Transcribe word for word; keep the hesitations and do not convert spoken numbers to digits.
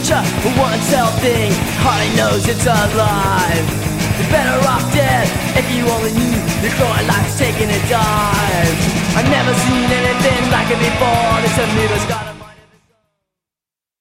such a one cell thing, hardly knows it's alive. You're better off dead if you only knew your growing life's taking a dive. I've never seen anything like it before. This amoeba's got a